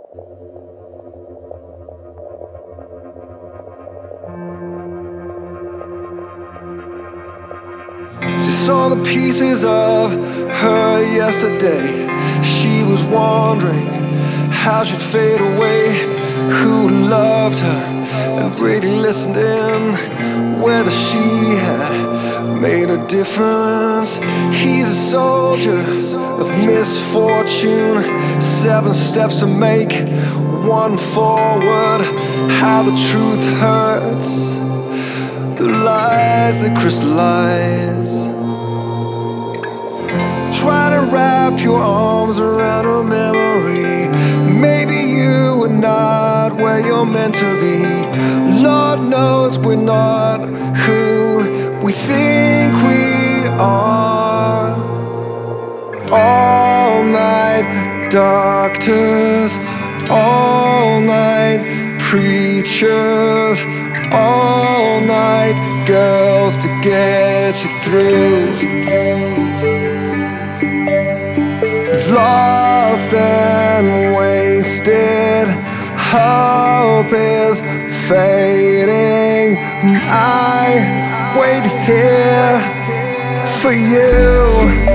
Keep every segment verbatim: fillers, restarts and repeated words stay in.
She saw the pieces of her yesterday. She was wondering how she'd fade away. Who loved her and really listened in, whether she had made a difference. He's a soldier of misfortune. Seven steps to make, one forward. How the truth hurts, the lies that crystallize. Try to wrap your arms around her memory. Maybe you are not where you're meant to be. Lord knows we're not who we think we are. All night doctors, all night preachers, all night girls to get you through. Lost and wasted, hope is fading. I wait here for you.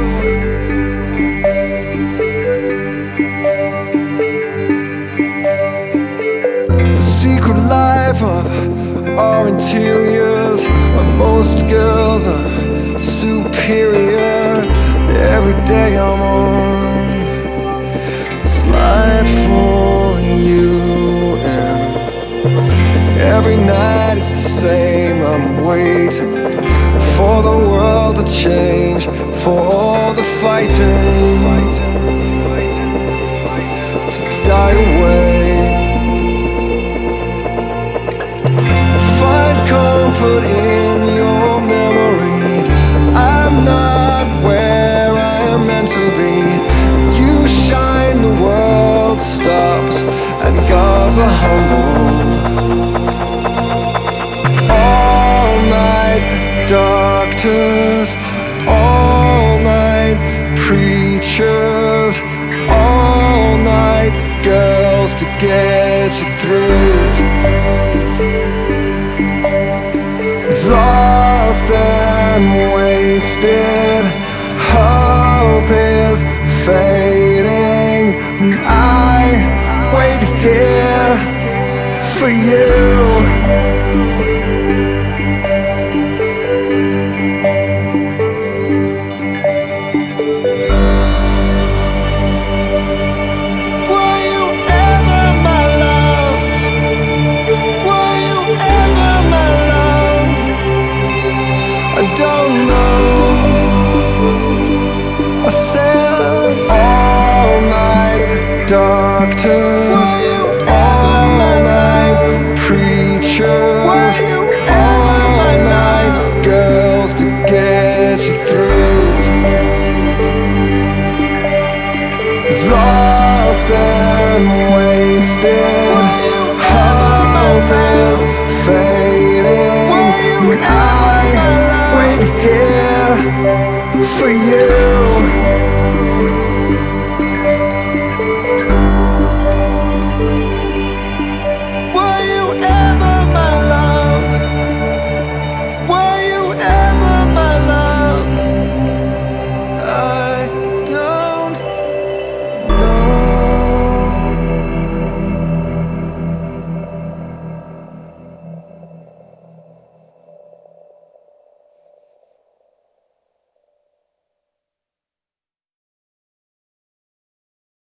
The secret life of our interiors. Most girls are superior. Every day I'm on the slide for you, and every night it's the same. I'm waiting for the world to change, for all the fighting to die away. Find comfort in your memory. I'm not where I am meant to be. You shine, the world stops, and gods are humble. All night doctors, all night preachers, all night girls to get you through. Lost and wasted, hope is fading. I wait here for you. I don't know. I said all night doctors, all night preachers, all night girls to get you through. Lost and wasted, hope is fading. I wait here for you.